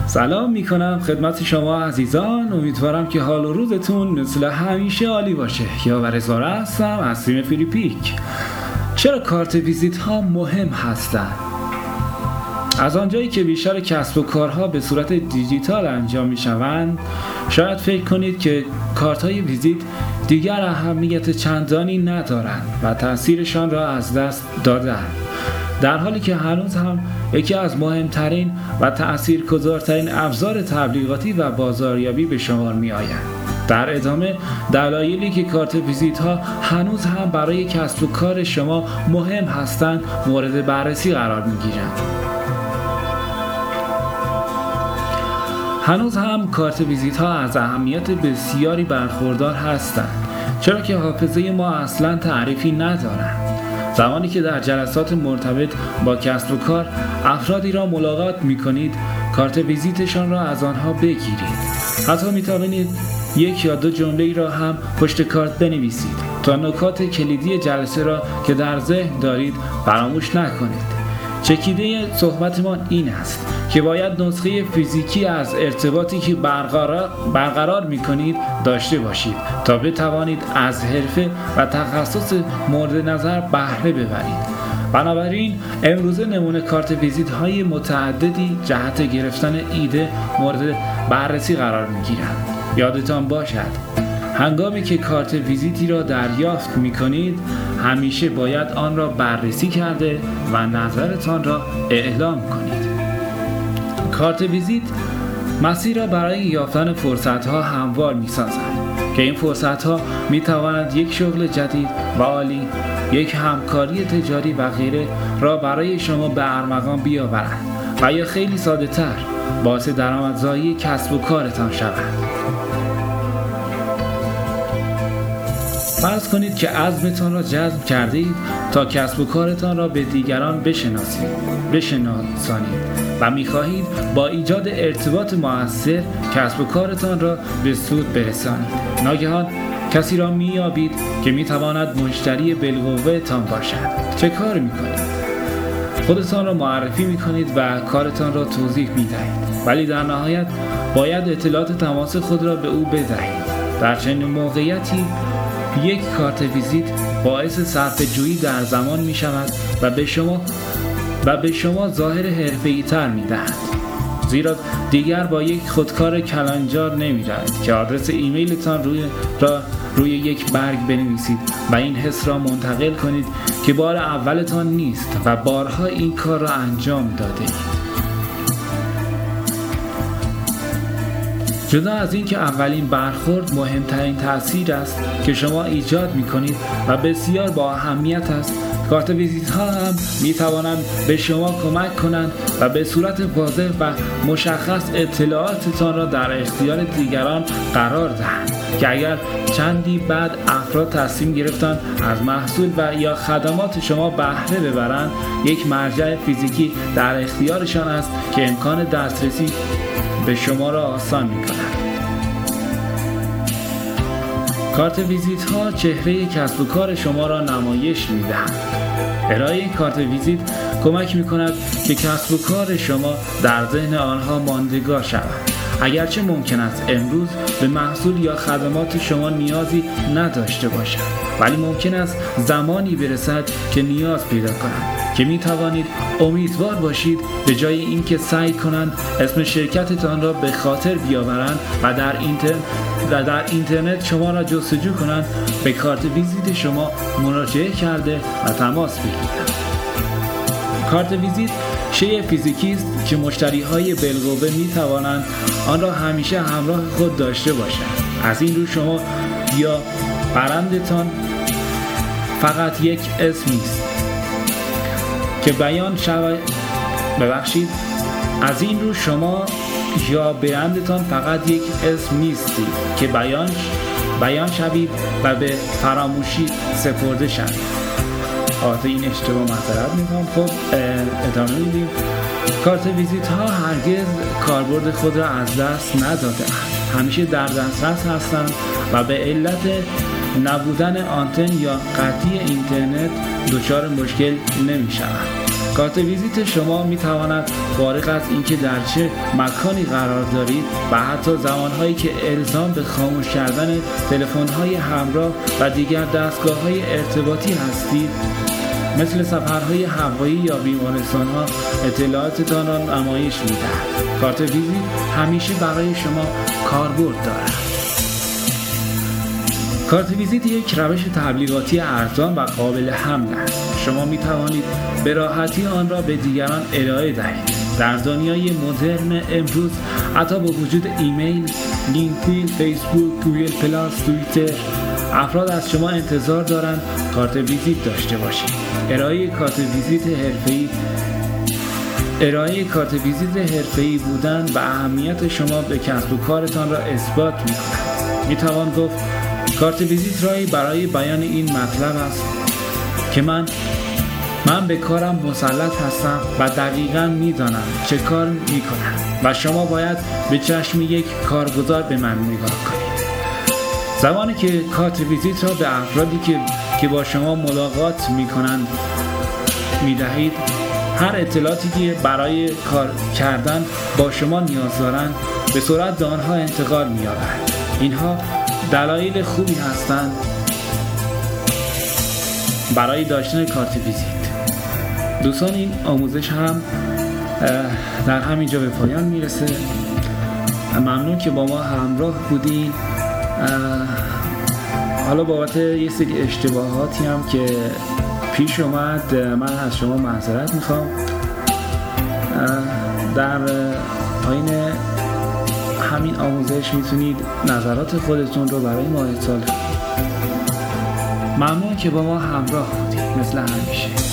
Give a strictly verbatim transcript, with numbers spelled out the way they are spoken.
سلام میکنم خدمت شما عزیزان. امیدوارم که حال و روزتون مثل همیشه عالی باشه. یاور زاره هستم از تیم فریپیک. چرا کارت ویزیت ها مهم هستند؟ از آنجایی که بیشتر کسب و کارها به صورت دیجیتال انجام میشوند، شاید فکر کنید که کارت های ویزیت دیگر اهمیت چندانی ندارند و تأثیرشان را از دست دادند، در حالی که هنوز هم یکی از مهمترین و تأثیرگذارترین ابزار تبلیغاتی و بازاریابی به شمار می آیند. در ادامه دلایلی که کارت ویزیت ها هنوز هم برای کسب و کار شما مهم هستند مورد بررسی قرار می گیرند. هنوز هم کارت ویزیت ها از اهمیت بسیاری برخوردار هستند، چرا که حافظه ما اصلا تعریفی ندارند. زمانی که در جلسات مرتبط با کسب و کار افرادی را ملاقات می کنید، کارت ویزیتشان را از آنها بگیرید. حتی می توانید یک یا دو جمله را هم پشت کارت بنویسید تا نکات کلیدی جلسه را که در ذهن دارید فراموش نکنید. چکیده صحبتمان این است که باید نسخه فیزیکی از ارتباطی که برقرار, برقرار می کنید داشته باشید تا بتوانید از حرفه و تخصص مورد نظر بهره ببرید. بنابراین امروزه نمونه کارت ویزیت های متعددی جهت گرفتن ایده مورد بررسی قرار می گیرند. یادتان باشد هنگامی که کارت ویزیتی را دریافت می کنید همیشه باید آن را بررسی کرده و نظرتان را اعلام کنید. کارت ویزیت مسیر را برای یافتن فرصت‌ها هموار می‌سازد که این فرصت‌ها می‌تواند یک شغل جدید و عالی، یک همکاری تجاری و غیره را برای شما به ارمغان بیاورند و یا خیلی ساده‌تر باعث درآمدزایی کسب و کارتان شوند. فرض کنید که عزمتان را جزم کرده اید تا کسب و کارتان را به دیگران بشناسید، بشناسانید و می‌خواهید با ایجاد ارتباط مؤثر کسب و کارتان را به سود برسانید. ناگهان کسی را می‌یابید که می‌تواند مشتری بالقوه تان باشد. چه کار می‌کنید؟ خودتان را معرفی می‌کنید و کارتان را توضیح می‌دهید، ولی در نهایت باید اطلاعات تماس خود را به او بدهید. در چنین موقعیتی یک کارت ویزیت باعث صرفه‌جویی در زمان می شود و به شما و به شما ظاهر حرفه‌ای تر می دهد، زیرا دیگر با یک خودکار کلنجار نمی رود که آدرس ایمیلتان روی را روی یک برگ بنویسید و این حس را منتقل کنید که بار اولتان نیست و بارها این کار را انجام داده اید. جدا از این که اولین برخورد مهمترین تأثیر است که شما ایجاد می کنید و بسیار با اهمیت است، کارت ویزیت ها هم می توانند به شما کمک کنند و به صورت واضح و مشخص اطلاعاتتان را در اختیار دیگران قرار دهند که اگر چندی بعد افراد تصمیم گرفتند از محصول و یا خدمات شما بهره ببرند، یک مرجع فیزیکی در اختیارشان است که امکان دسترسی به شما را آسان می کند. کارت ویزیت ها چهره کسب و کار شما را نمایش می دهند. ارائه این کارت ویزیت کمک می کند که کسب و کار شما در ذهن آنها ماندگار شود. اگرچه ممکن است امروز به محصول یا خدمات شما نیازی نداشته باشند، ولی ممکن است زمانی برسد که نیاز پیدا کنند که می توانید امیدوار باشید به جای اینکه سعی کنند اسم شرکتتان را به خاطر بیاورند و در اینترنت و در اینترنت شما را جستجو کنند، به کارت ویزیت شما مراجعه کرده و تماس بگیرند. کارت ویزیت شیء فیزیکی است که مشتری‌های بالقوه می‌توانند آن را همیشه همراه خود داشته باشند. از این رو شما یا برندتان فقط یک اسم نیست که بیان شود ببخشید از این رو شما یا برندتان فقط یک اسم نیستید که بیان بیان شوید و به فراموشی سپرده شوید. آخه این اشتباه معذرت میخوام. خب ادامه میدیم. کارت ویزیت ها هرگز کاربرد خود را از دست نداده اند. همیشه در دسترس هستند و به علت نبودن آنتن یا قطعی اینترنت دچار مشکل نمیشوند. کارت ویزیت شما می تواند فارغ از اینکه در چه مکانی قرار دارید و حتی زمانهایی که الزام به خاموش کردن تلفن‌های همراه و دیگر دستگاه‌های ارتباطی هستید، مثل سفرهای هوایی یا بیمارستان‌ها، اطلاعاتتان را نمایش می‌دهد. کارت ویزیت همیشه برای شما کاربرد دارد. کارت ویزیت یک روش تبلیغاتی ارزان و قابل حمل است. شما می توانید به راحتی آن را به دیگران ارائه دهید. در دنیای مدرن امروز حتی با وجود ایمیل، لینکدین، فیسبوک، گوگل پلاس، توییتر، افراد از شما انتظار دارند کارت ویزیت داشته باشید. ارائه کارت ویزیت حرفه‌ای ارائه کارت ویزیت حرفه‌ای بودن و اهمیت شما به کسب و کارتان را اثبات می‌کند. می‌توان گفت کارت ویزیت راهی برای بیان این مطلب است که من من به کارم مسلط هستم و دقیقاً می‌دانم چه کار می‌کنم و شما باید به چشم یک کارگزار به من نگاه کنید. زمانی که کارت ویزیت را به افرادی که که با شما ملاقات می‌کنند می‌دهید، هر اطلاعاتی که برای کار کردن با شما نیاز دارند به سرعت به آنها انتقال می‌یابد. اینها دلایل خوبی هستند برای داشتن کارت ویزیت. دوستان، این آموزش هم در همینجا به پایان میرسه. ممنون که با ما همراه بودین. حالا بابت یه سری اشتباهاتی هم که پیش اومد من از شما معذرت میخوام. در پایین همین آموزش میتونید نظرات خودتون رو برای ما ارسال کنید. ممنون که با ما همراه بودید مثل همیشه.